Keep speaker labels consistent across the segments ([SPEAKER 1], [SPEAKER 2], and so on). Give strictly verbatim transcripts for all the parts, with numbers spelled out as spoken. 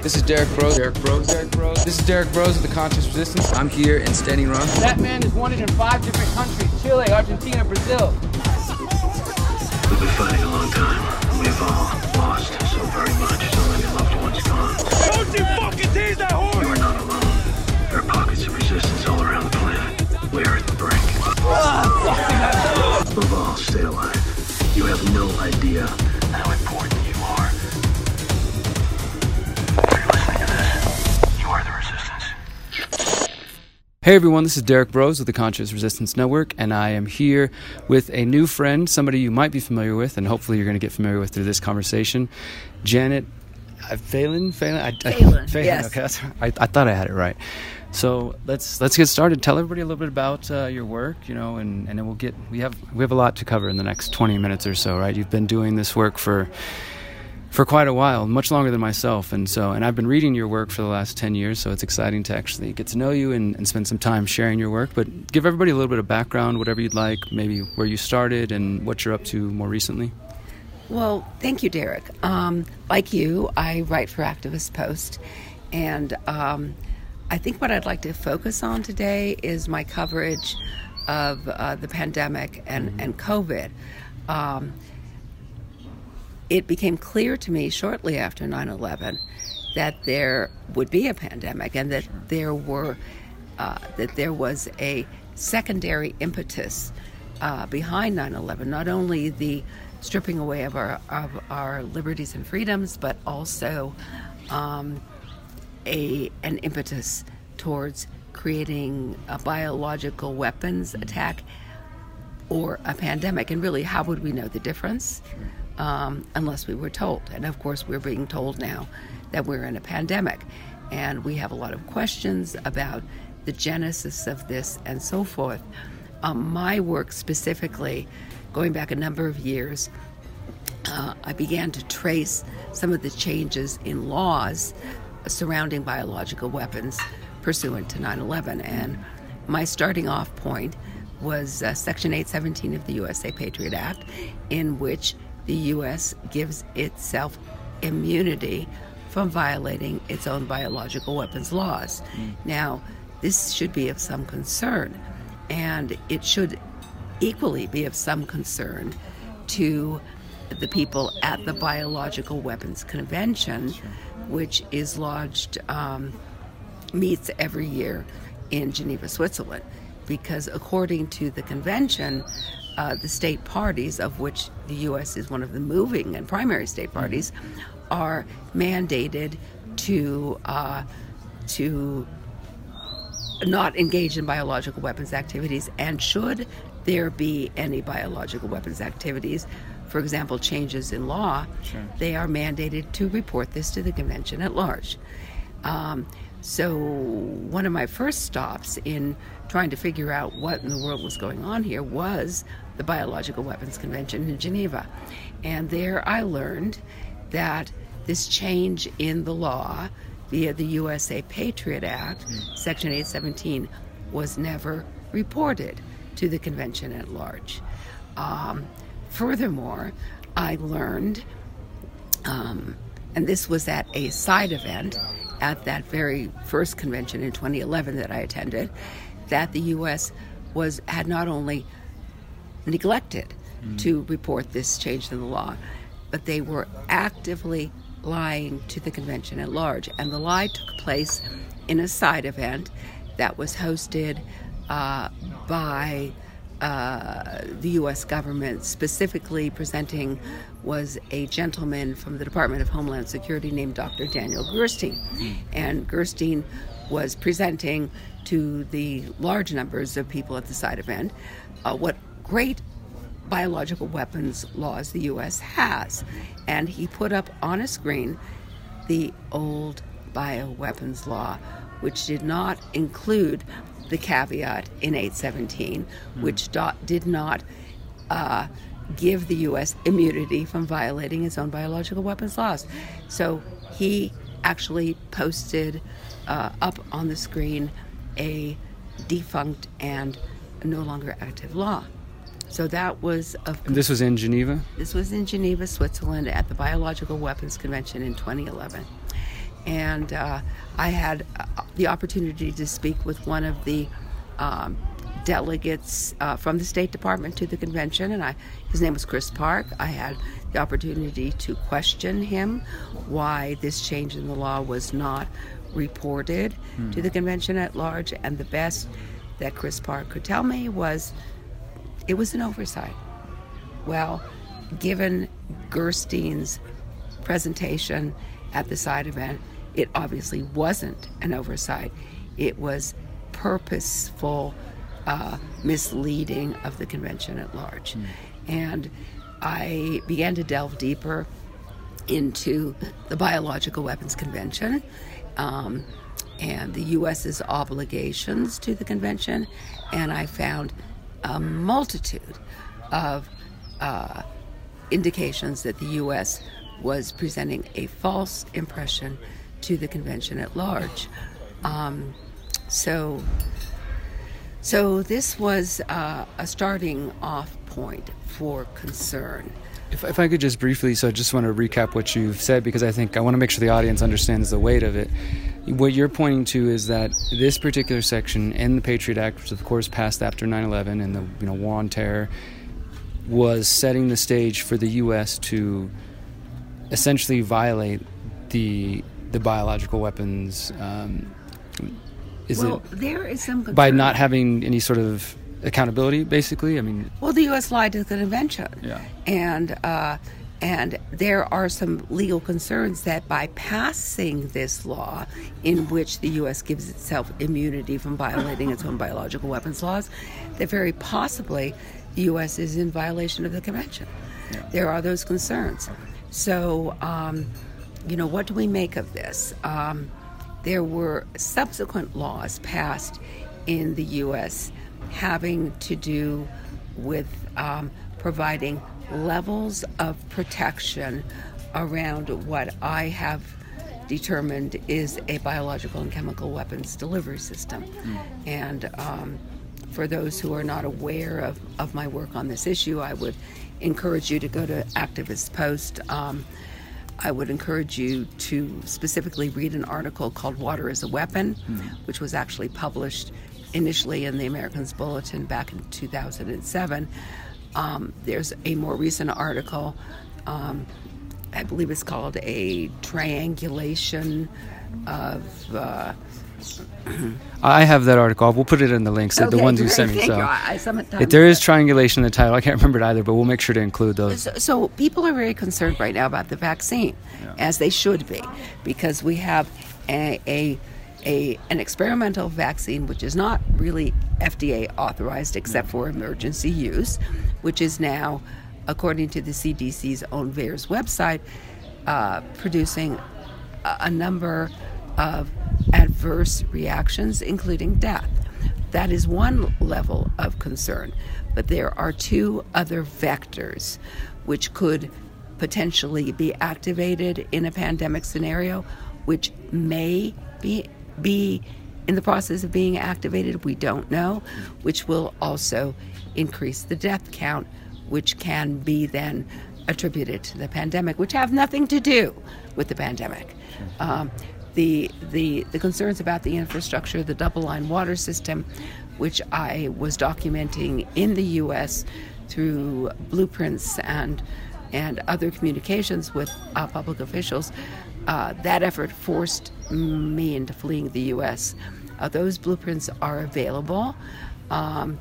[SPEAKER 1] This is Derek Broze. Derek Broze. Derek Broze. This is Derek Broze of the Conscious Resistance. I'm here in Standing Rock.
[SPEAKER 2] That man is wanted in five different countries: Chile, Argentina, Brazil.
[SPEAKER 3] We've been fighting a long time. We've all lost so very much. So many loved ones gone.
[SPEAKER 4] Don't you fucking tease that horse!
[SPEAKER 3] You are not alone. There are pockets of resistance all around the planet. We are at the brink. Above all, stay alive. You have no idea how important you are. If you're listening to this, you are the resistance.
[SPEAKER 1] Hey everyone, this is Derek Broze with the Conscious Resistance Network, and I am here with a new friend, somebody you might be familiar with, and hopefully you're going to get familiar with through this conversation, Janet uh, Phelan. Phelan, I, I,
[SPEAKER 5] Phelan,
[SPEAKER 1] Phelan.
[SPEAKER 5] yes.
[SPEAKER 1] Okay, that's, I, I thought I had it right. So let's let's get started. Tell everybody a little bit about uh, your work, you know, and, and then we'll get we have we have a lot to cover in the next twenty minutes or so, right? You've been doing this work for. for quite a while, much longer than myself, and so and I've been reading your work for the last ten years, so it's exciting to actually get to know you and, and spend some time sharing your work. But give everybody a little bit of background, whatever you'd like, maybe where you started and what you're up to more recently.
[SPEAKER 5] Well, thank you, Derek. Um, like you, I write for Activist Post, and um, I think what I'd like to focus on today is my coverage of uh, the pandemic and, mm-hmm. and COVID. Um, It became clear to me shortly after nine eleven that there would be a pandemic and that there were uh, that there was a secondary impetus uh, behind nine eleven. Not only the stripping away of our of our liberties and freedoms, but also um, a an impetus towards creating a biological weapons attack or a pandemic. And really, how would we know the difference? Um, unless we were told. And of course, we're being told now that we're in a pandemic. And we have a lot of questions about the genesis of this and so forth. Um, my work specifically, going back a number of years, uh, I began to trace some of the changes in laws surrounding biological weapons pursuant to nine eleven. And my starting off point was uh, Section eight seventeen of the U S A Patriot Act, in which the U S gives itself immunity from violating its own biological weapons laws. Mm. Now, this should be of some concern, and it should equally be of some concern to the people at the Biological Weapons Convention, sure. which is lodged, um, meets every year in Geneva, Switzerland, because according to the convention, Uh, the state parties, of which the U S is one of the moving and primary state parties, are mandated to uh, to not engage in biological weapons activities. And should there be any biological weapons activities, for example, changes in law, sure. they are mandated to report this to the convention at large. Um, so one of my first stops in trying to figure out what in the world was going on here was the Biological Weapons Convention in Geneva. And there I learned that this change in the law via the U S A Patriot Act, mm. Section eight seventeen, was never reported to the convention at large. Um, furthermore, I learned, um, and this was at a side event at that very first convention in twenty eleven that I attended, that the U S was had not only neglected mm. to report this change in the law, but they were actively lying to the convention at large. And the lie took place in a side event that was hosted uh, by uh, the U S government. Specifically presenting was a gentleman from the Department of Homeland Security named Doctor Daniel Gerstein. Mm. And Gerstein was presenting to the large numbers of people at the side event uh, what great biological weapons laws the U S has. And he put up on a screen the old bioweapons law, which did not include the caveat in eight seventeen, mm. which do- did not uh, give the U S immunity from violating its own biological weapons laws. So he actually posted uh, up on the screen a defunct and no longer active law. So that was of.
[SPEAKER 1] And this was in Geneva?
[SPEAKER 5] This was in Geneva, Switzerland, at the Biological Weapons Convention in twenty eleven. And uh, I had uh, the opportunity to speak with one of the um, delegates uh, from the State Department to the convention, and I, his name was Chris Park. I had the opportunity to question him why this change in the law was not reported hmm. to the convention at large, and the best that Chris Park could tell me was it was an oversight. Well, given Gerstein's presentation at the side event, it obviously wasn't an oversight. It was purposeful uh, misleading of the convention at large. Mm. And I began to delve deeper into the Biological Weapons Convention um, and the U S's obligations to the convention, and I found a multitude of uh, indications that the U S was presenting a false impression to the convention at large. Um, so, so this was uh, a starting off point for concern.
[SPEAKER 1] If, if I could just briefly, so I just want to recap what you've said, because I think I want to make sure the audience understands the weight of it. What you're pointing to is that this particular section in the Patriot Act, which of course passed after nine eleven and the you know war on terror, was setting the stage for the U S to essentially violate the the biological weapons. Um, is
[SPEAKER 5] well,
[SPEAKER 1] it
[SPEAKER 5] there is some concern.
[SPEAKER 1] By not having any sort of accountability, basically? I mean,
[SPEAKER 5] well, the U S lied to the convention,
[SPEAKER 1] yeah,
[SPEAKER 5] and uh, and there are some legal concerns that by passing this law, in which the U S gives itself immunity from violating its own biological weapons laws, that very possibly the U S is in violation of the convention. Yeah. There are those concerns. So, um, you know, what do we make of this? Um, there were subsequent laws passed in the U S having to do with um, providing levels of protection around what I have determined is a biological and chemical weapons delivery system. Mm. And um, for those who are not aware of, of my work on this issue, I would encourage you to go to Activist Post. Um, I would encourage you to specifically read an article called Water is a Weapon, mm. which was actually published initially in the Americans Bulletin back in two thousand seven. Um, there's a more recent article, um, I believe it's called A Triangulation of... Uh,
[SPEAKER 1] I have that article. We'll put it in the links, okay, the ones you sent me. So I, if there is triangulation in the title, I can't remember it either, but we'll make sure to include those.
[SPEAKER 5] So, so people are very concerned right now about the vaccine, yeah. as they should be, because we have a, a, a an experimental vaccine which is not really F D A authorized except for emergency use, which is now, according to the C D C's own VAERS website, uh, producing a, a number of adverse reactions, including death. That is one level of concern. But there are two other vectors which could potentially be activated in a pandemic scenario, which may be, be in the process of being activated, we don't know, which will also increase the death count, which can be then attributed to the pandemic, which have nothing to do with the pandemic. Um, The, the the concerns about the infrastructure, the double-line water system, which I was documenting in the U S through blueprints and and other communications with uh, public officials, uh, that effort forced me into fleeing the U S. Uh, those blueprints are available. Um,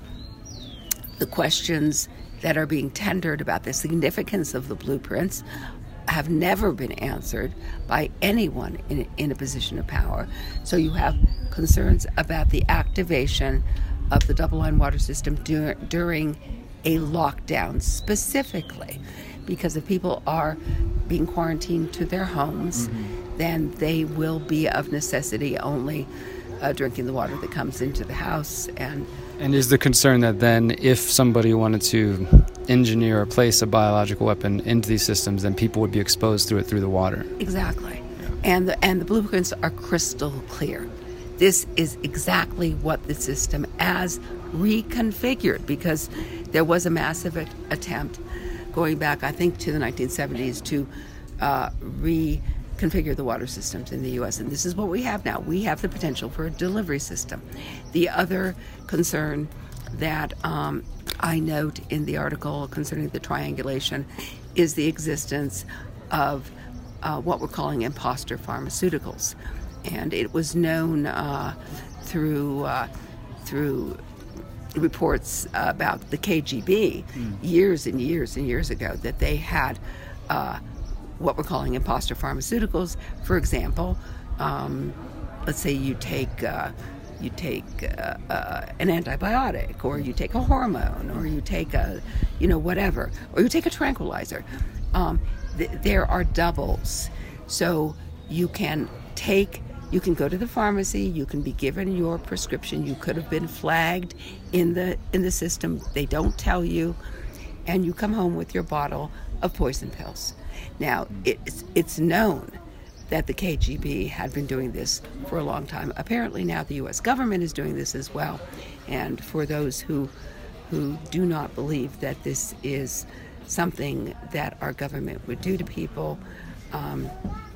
[SPEAKER 5] the questions that are being tendered about the significance of the blueprints have never been answered by anyone in, in a position of power. So you have concerns about the activation of the double-line water system dur- during a lockdown specifically, because if people are being quarantined to their homes, mm-hmm. then they will be of necessity only uh, drinking the water that comes into the house. And
[SPEAKER 1] And is the concern that then if somebody wanted to engineer or place a biological weapon into these systems, then people would be exposed through it through the water?
[SPEAKER 5] Exactly. Yeah. And the, and the blueprints are crystal clear. This is exactly what the system as reconfigured, because there was a massive a- attempt going back, I think, to the nineteen seventies to uh, re configure the water systems in the U S. And this is what we have now. We have the potential for a delivery system. The other concern that um, I note in the article concerning the triangulation is the existence of uh, what we're calling imposter pharmaceuticals. And it was known uh, through uh, through reports about the K G B mm. years and years and years ago that they had uh, what we're calling imposter pharmaceuticals. For example, um, let's say you take uh, you take uh, uh, an antibiotic, or you take a hormone, or you take a you know whatever, or you take a tranquilizer. Um, th- there are doubles, so you can take. You can go to the pharmacy, you can be given your prescription, you could have been flagged in the in the system, they don't tell you, and you come home with your bottle of poison pills. Now, it's it's known that the K G B had been doing this for a long time. Apparently now the U S government is doing this as well. And for those who who do not believe that this is something that our government would do to people, um,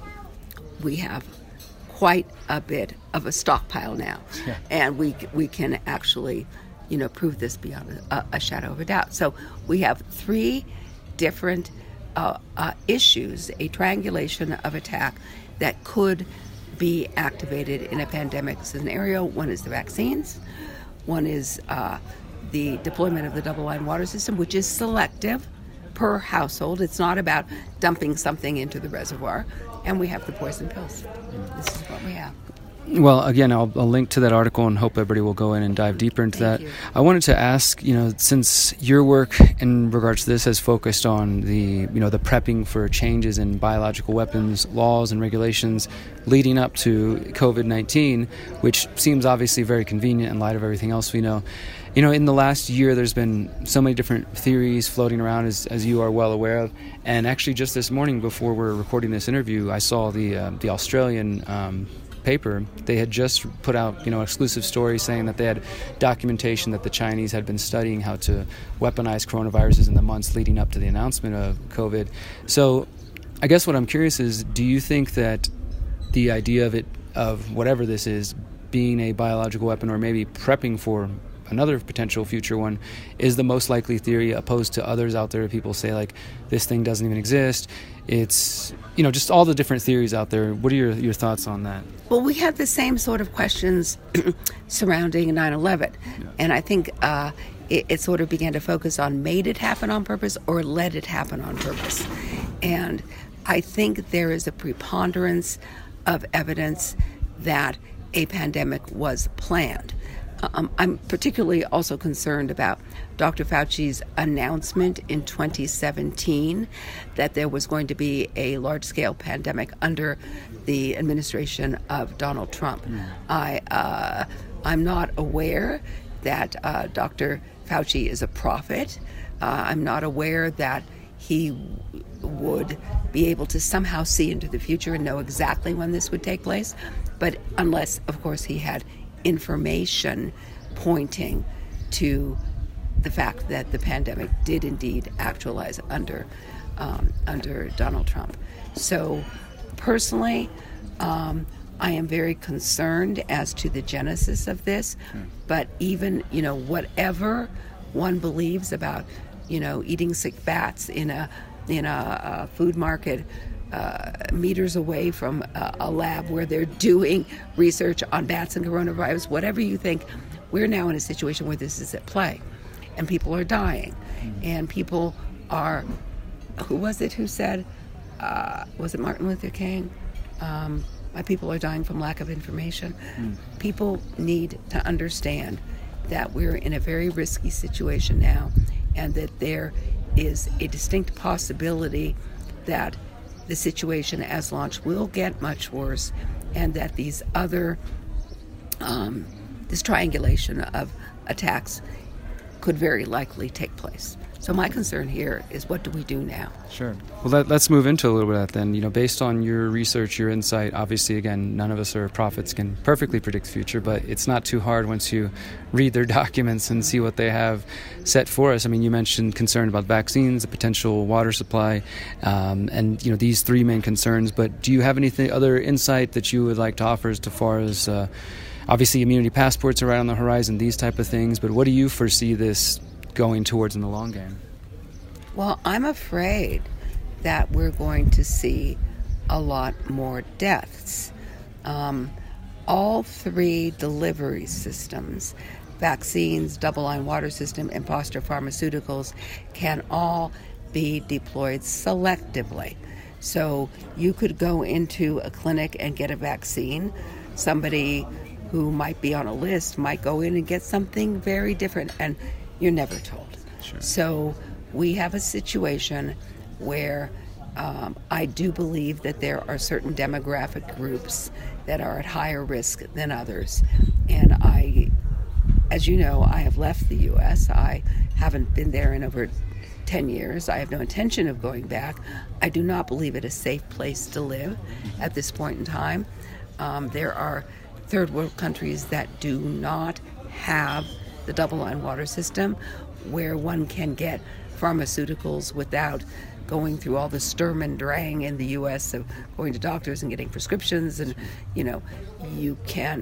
[SPEAKER 5] we have quite a bit of a stockpile now, yeah. and we we can actually, you know, prove this beyond a, a shadow of a doubt. So we have three different uh, uh, issues, a triangulation of attack that could be activated in a pandemic scenario. One is the vaccines. One is uh, the deployment of the double-line water system, which is selective per household. It's not about dumping something into the reservoir. And we have the poison pills. This is what we have.
[SPEAKER 1] Well, again, I'll, I'll link to that article and hope everybody will go in and dive deeper into
[SPEAKER 5] Thank
[SPEAKER 1] that.
[SPEAKER 5] you.
[SPEAKER 1] I wanted to ask, you know, since your work in regards to this has focused on the, you know, the prepping for changes in biological weapons laws and regulations leading up to covid nineteen, which seems obviously very convenient in light of everything else we know. You know, in the last year, there's been so many different theories floating around, as, as you are well aware of. And actually, just this morning, before we're recording this interview, I saw the uh, the Australian um, paper. They had just put out, you know, exclusive story saying that they had documentation that the Chinese had been studying how to weaponize coronaviruses in the months leading up to the announcement of COVID. So, I guess what I'm curious is, do you think that the idea of it, of whatever this is, being a biological weapon, or maybe prepping for another potential future one, is the most likely theory, opposed to others out there? People say, like, this thing doesn't even exist. It's, you know, just all the different theories out there. What are your, your thoughts on that?
[SPEAKER 5] Well, we had the same sort of questions surrounding nine eleven. Yeah. And I think uh, it, it sort of began to focus on, made it happen on purpose or let it happen on purpose. And I think there is a preponderance of evidence that a pandemic was planned. Um, I'm particularly also concerned about Doctor Fauci's announcement in twenty seventeen that there was going to be a large-scale pandemic under the administration of Donald Trump. Mm. I, uh, I'm not aware that uh, Doctor Fauci is a prophet. Uh, I'm not aware that he w- would be able to somehow see into the future and know exactly when this would take place. But unless, of course, he had information pointing to the fact that the pandemic did indeed actualize under um, under Donald Trump. So personally, um, I am very concerned as to the genesis of this. Hmm. But even, you know, whatever one believes about, you know, eating sick bats in a in a, a food market Uh, meters away from uh, a lab where they're doing research on bats and coronavirus, whatever you think, we're now in a situation where this is at play, and people are dying, mm. and people are, who was it who said, uh, was it Martin Luther King? Um, my people are dying from lack of information. Mm. People need to understand that we're in a very risky situation now, and that there is a distinct possibility that the situation as launched will get much worse, and that these other, um, this triangulation of attacks could very likely take place. So my concern here is, what do we do now?
[SPEAKER 1] Sure. Well, let, let's move into a little bit of that then. You know, based on your research, your insight, obviously, again, none of us are prophets, can perfectly predict the future, but it's not too hard once you read their documents and see what they have set for us. I mean, you mentioned concern about vaccines, the potential water supply, um, and, you know, these three main concerns. But do you have anything, other insight that you would like to offer as far as, uh, obviously, immunity passports are right on the horizon, these type of things, but what do you foresee this going towards in the long game?
[SPEAKER 5] Well, I'm afraid that we're going to see a lot more deaths. Um, all three delivery systems, vaccines, double-line water system, and Foster Pharmaceuticals, can all be deployed selectively. So you could go into a clinic and get a vaccine. Somebody who might be on a list might go in and get something very different, and you're never told.
[SPEAKER 1] Sure.
[SPEAKER 5] So we have a situation where um, I do believe that there are certain demographic groups that are at higher risk than others. And I, as you know, I have left the U S. I haven't been there in over ten years. I have no intention of going back. I do not believe it a safe place to live at this point in time. Um, there are third world countries that do not have the double-line water system, where one can get pharmaceuticals without going through all the Sturm and Drang in the U S of going to doctors and getting prescriptions. And, you know, you can,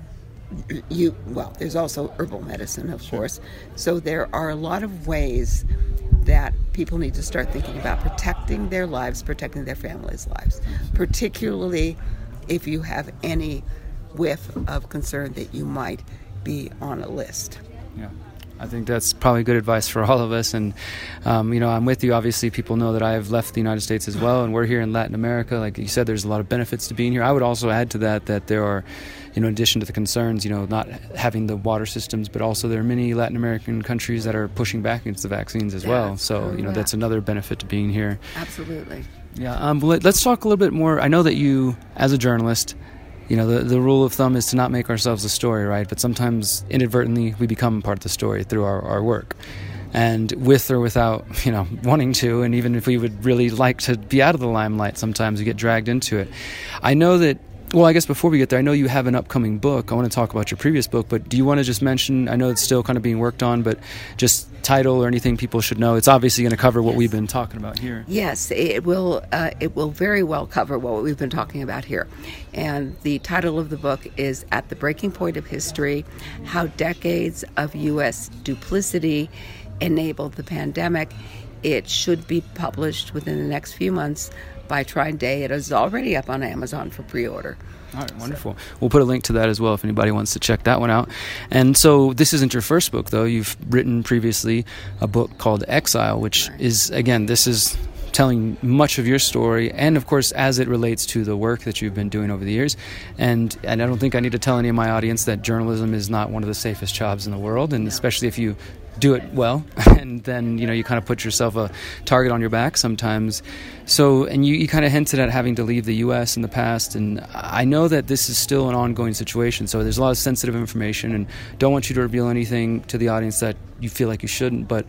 [SPEAKER 5] you well, there's also herbal medicine, of course. So there are a lot of ways that people need to start thinking about protecting their lives, protecting their families' lives, particularly if you have any whiff of concern that you might be on a list.
[SPEAKER 1] Yeah, I think that's probably good advice for all of us. And, um, you know, I'm with you. Obviously, people know that I've left the United States as well, and we're here in Latin America. Like you said, there's a lot of benefits to being here. I would also add to that that there are, you know, in addition to the concerns, you know, not having the water systems, but also there are many Latin American countries that are pushing back against the vaccines as well.
[SPEAKER 5] That's
[SPEAKER 1] So, you know, that's another benefit to being here.
[SPEAKER 5] Absolutely.
[SPEAKER 1] Yeah. Um, let, let's talk a little bit more. I know that you, as a journalist, you know, the, the rule of thumb is to not make ourselves a story, right? But sometimes inadvertently we become part of the story through our, our work. And with or without, you know, wanting to, and even if we would really like to be out of the limelight, sometimes we get dragged into it. I know that, well, I guess before we get there, I know you have an upcoming book. I want to talk about your previous book, but do you want to just mention, I know it's still kind of being worked on, but just title or anything people should know? It's obviously going to cover what we've been talking about here.
[SPEAKER 5] Yes, it will. Uh, it will very well cover what we've been talking about here. And the title of the book is At the Breaking Point of History: How Decades of U S Duplicity Enabled the Pandemic. It should be published within the next few months by Trine Day. It is already up on Amazon for pre-order.
[SPEAKER 1] All right, wonderful. So. We'll put a link to that as well if anybody wants to check that one out. And so this isn't your first book, though. You've written previously a book called Exile, which right. is, again, this is telling much of your story, and of course as it relates to the work that you've been doing over the years. And and I don't think I need to tell any of my audience that journalism is not one of the safest jobs in the world, and especially if you do it well, and then, you know, you kind of put yourself a target on your back sometimes. So, and you, you kind of hinted at having to leave the U S in the past, and I know that this is still an ongoing situation, so there's a lot of sensitive information, and don't want you to reveal anything to the audience that you feel like you shouldn't, but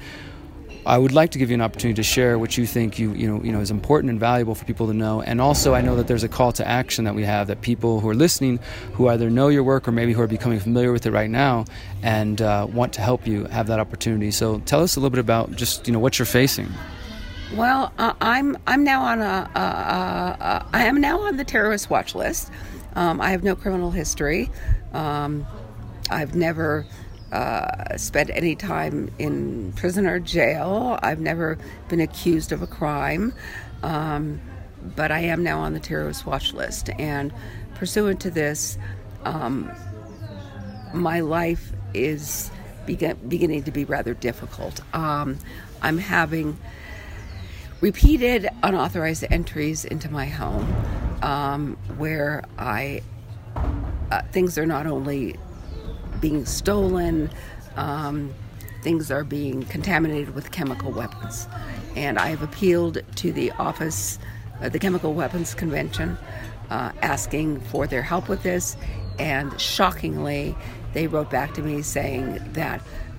[SPEAKER 1] I would like to give you an opportunity to share what you think you you know you know is important and valuable for people to know. And also, I know that there's a call to action that we have, that people who are listening, who either know your work or maybe who are becoming familiar with it right now and uh, want to help you have that opportunity. So tell us a little bit about just you know what you're facing.
[SPEAKER 5] Well, uh, I'm I'm now on a, a, a, a I am now on the terrorist watch list. Um, I have no criminal history. Um, I've never Uh, spent any time in prison or jail. I've never been accused of a crime, um, but I am now on the terrorist watch list. And pursuant to this, um, my life is begin- beginning to be rather difficult. Um, I'm having repeated unauthorized entries into my home, um, where I uh, things are not only being stolen, um, things are being contaminated with chemical weapons. And I have appealed to the office, uh, the Chemical Weapons Convention, uh, asking for their help with this. And shockingly, they wrote back to me saying that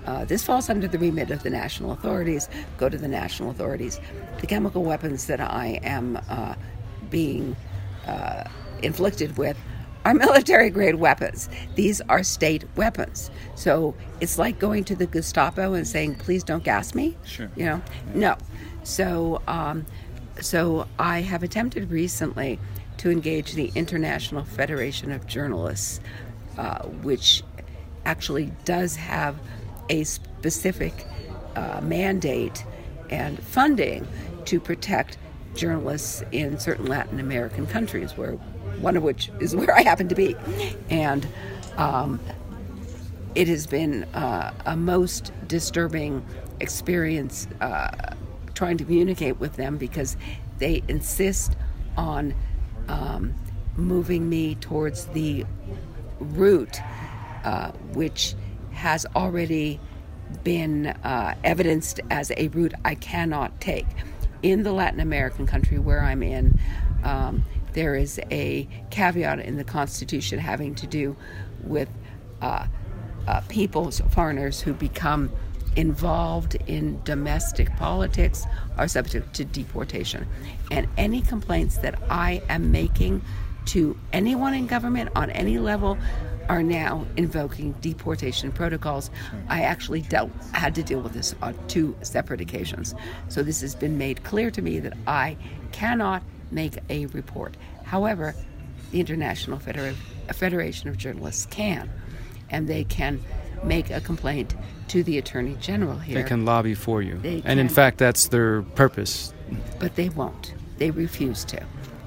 [SPEAKER 5] Uh, this falls under the remit of the national authorities. Go to the national authorities. The chemical weapons that I am uh, being uh, inflicted with are military-grade weapons. These are state weapons. So it's like going to the Gestapo and saying, please don't gas me.
[SPEAKER 1] Sure.
[SPEAKER 5] You know? No. So, um, so I have attempted recently to engage the International Federation of Journalists, uh, which actually does have a specific uh, mandate and funding to protect journalists in certain Latin American countries, where one of which is where I happen to be. And um, it has been uh, a most disturbing experience uh, trying to communicate with them, because they insist on um, moving me towards the route uh, which has already been uh, evidenced as a route I cannot take. In the Latin American country where I'm in, um, there is a caveat in the Constitution having to do with uh, uh, peoples, foreigners who become involved in domestic politics are subject to deportation. And any complaints that I am making to anyone in government on any level are now invoking deportation protocols. I actually dealt, had to deal with this on two separate occasions. So this has been made clear to me that I cannot make a report. However, the International Feder- Federation of Journalists can, and they can make a complaint to the Attorney General here.
[SPEAKER 1] They can lobby for you.
[SPEAKER 5] They
[SPEAKER 1] and in
[SPEAKER 5] can.
[SPEAKER 1] fact, that's their purpose.
[SPEAKER 5] But they won't. They refuse to.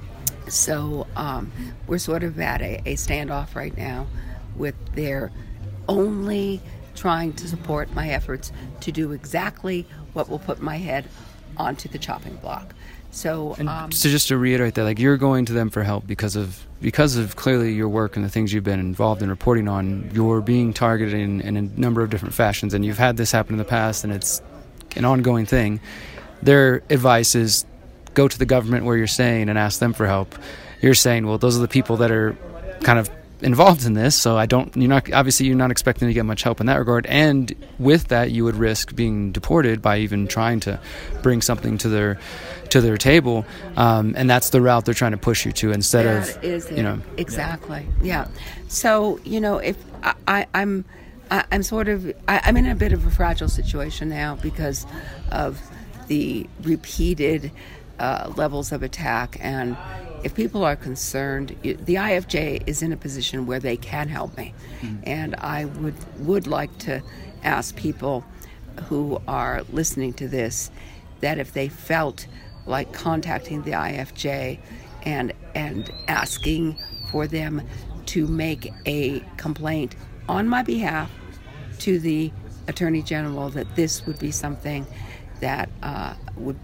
[SPEAKER 5] So um, we're sort of at a, a standoff right now, with their only trying to support my efforts to do exactly what will put my head onto the chopping block. So,
[SPEAKER 1] and
[SPEAKER 5] um,
[SPEAKER 1] so just to reiterate that, like, you're going to them for help because of because of clearly your work and the things you've been involved in reporting on. You're being targeted in, in a number of different fashions, and you've had this happen in the past, and it's an ongoing thing. Their advice is go to the government where you're staying and ask them for help. You're saying, well, those are the people that are kind of involved in this, so I don't, you're not, obviously you're not expecting to get much help in that regard, and with that you would risk being deported by even trying to bring something to their to their table, um, and that's the route they're trying to push you to, instead
[SPEAKER 5] that
[SPEAKER 1] of
[SPEAKER 5] is it.
[SPEAKER 1] You know,
[SPEAKER 5] exactly yeah. So, you know, if I, I, I'm I, I'm sort of I, I'm in a bit of a fragile situation now because of the repeated uh, levels of attack, and if people are concerned, the I F J is in a position where they can help me. Mm-hmm. And I would would like to ask people who are listening to this that if they felt like contacting the I F J and and asking for them to make a complaint on my behalf to the Attorney General, that this would be something that uh, would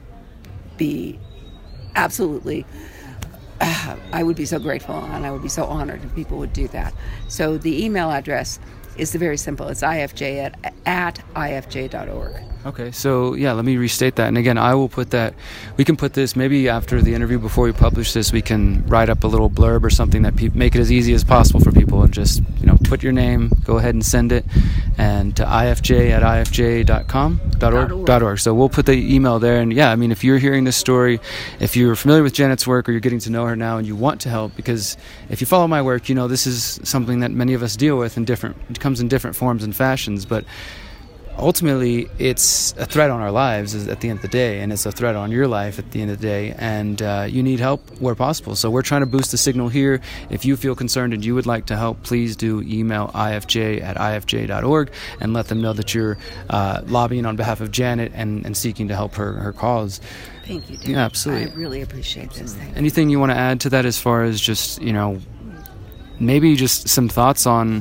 [SPEAKER 5] be absolutely, uh, I would be so grateful, and I would be so honored if people would do that. So the email address is very simple. It's ifj at, at ifj dot org.
[SPEAKER 1] Okay, so yeah, let me restate that. And again, I will put that, we can put this, maybe after the interview, before we publish this, we can write up a little blurb or something that pe- make it as easy as possible for people, and just, you know, put your name, go ahead and send it, and to ifj at ifj dot com, dot org, dot org. So we'll put the email there. And yeah, I mean, if you're hearing this story, if you're familiar with Janet's work, or you're getting to know her now and you want to help, because if you follow my work, you know, this is something that many of us deal with in different, it comes in different forms and fashions, but ultimately it's a threat on our lives at the end of the day, and it's a threat on your life at the end of the day, and uh, you need help where possible. So we're trying to boost the signal here. If you feel concerned and you would like to help, please do email ifj at ifj dot org and let them know that you're uh, lobbying on behalf of Janet and, and seeking to help her, her cause.
[SPEAKER 5] Thank you, David.
[SPEAKER 1] Yeah, absolutely.
[SPEAKER 5] I really appreciate this. Thank you.
[SPEAKER 1] Anything you want to add to that, as far as just, you know, maybe just some thoughts on,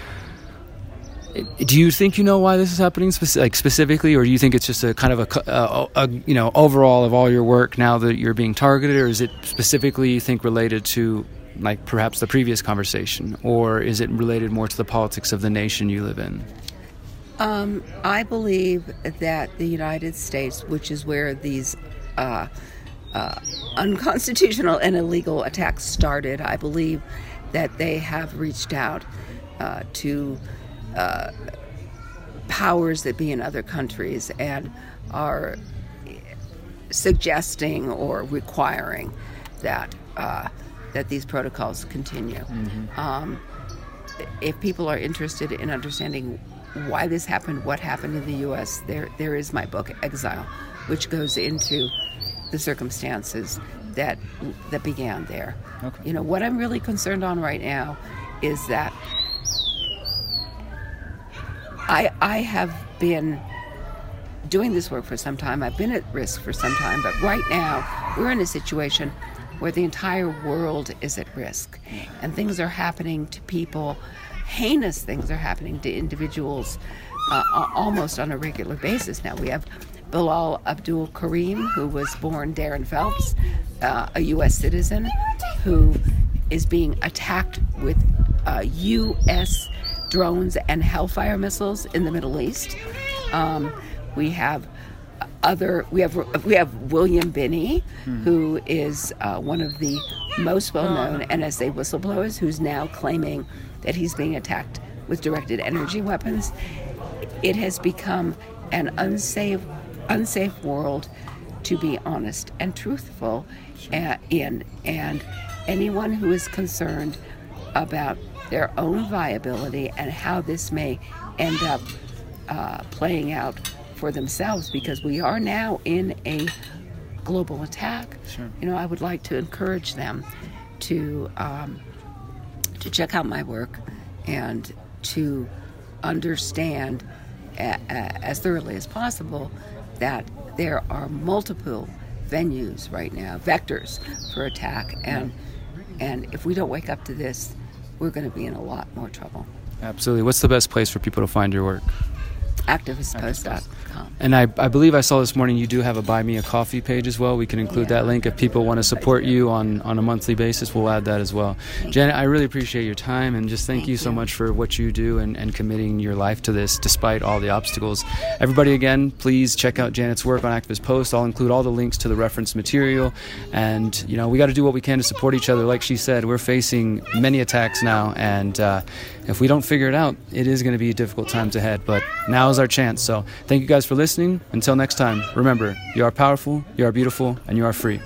[SPEAKER 1] do you think you know why this is happening, speci- like specifically, or do you think it's just a kind of a, a, a, you know, overall of all your work now that you're being targeted, or is it specifically, you think, related to, like, perhaps the previous conversation, or is it related more to the politics of the nation you live in?
[SPEAKER 5] Um, I believe that the United States, which is where these uh, uh, unconstitutional and illegal attacks started, I believe that they have reached out uh, to Uh, powers that be in other countries and are suggesting or requiring that uh, that these protocols continue. Mm-hmm. Um, if people are interested in understanding why this happened, what happened in the U S, there there is my book, Exile, which goes into the circumstances that that began there. Okay. You know, what I'm really concerned on right now is that I I have been doing this work for some time. I've been at risk for some time, but right now we're in a situation where the entire world is at risk, and things are happening to people. Heinous things are happening to individuals uh, almost on a regular basis now. We have Bilal Abdul Karim, who was born Darren Phelps, uh, a U S citizen, who is being attacked with uh, U S drones and Hellfire missiles in the Middle East. Um, we have other. We have we have William Binney, hmm. who is uh, one of the most well-known N S A whistleblowers, who's now claiming that he's being attacked with directed energy weapons. It has become an unsafe, unsafe world to be honest and truthful uh, in, and anyone who is concerned about their own viability and how this may end up uh, playing out for themselves, because we are now in a global attack. Sure. You know, I would like to encourage them to um, to check out my work and to understand a, a, as thoroughly as possible that there are multiple venues right now, vectors for attack, and and if we don't wake up to this, we're going to be in a lot more trouble.
[SPEAKER 1] Absolutely. What's the best place for people to find your work?
[SPEAKER 5] activist post dot com.
[SPEAKER 1] And I, I believe I saw this morning you do have a Buy Me a Coffee page as well. We can include yeah. that link if people want to support you on, on a monthly basis. We'll add that as well. Janet, I really appreciate your time, and just thank, thank you so you. much for what you do and, and committing your life to this despite all the obstacles. Everybody, again, please check out Janet's work on Activist Post. I'll include all the links to the reference material. And, you know, we got to do what we can to support each other. Like she said, we're facing many attacks now, and uh, if we don't figure it out, it is going to be difficult times ahead. But now is our chance. So thank you guys for listening. Until next time, remember, you are powerful, you are beautiful, and you are free.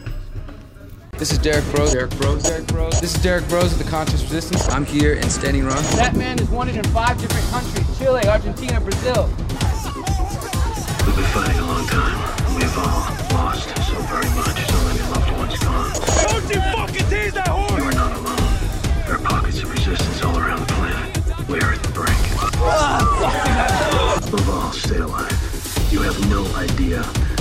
[SPEAKER 2] This is Derek Bros. Derek Bros. Derek Bros. This is Derek Bros of the Conscious Resistance. I'm here in Standing Rock. That man is wanted in five different countries: Chile, Argentina, Brazil.
[SPEAKER 3] We've been fighting a long time. We've all lost so very much. So many loved ones gone.
[SPEAKER 4] Don't you fucking tease that horse!
[SPEAKER 3] You are not alone. There are pockets of resistance all around the planet. We are at the brink. Above all, stay alive. You have no idea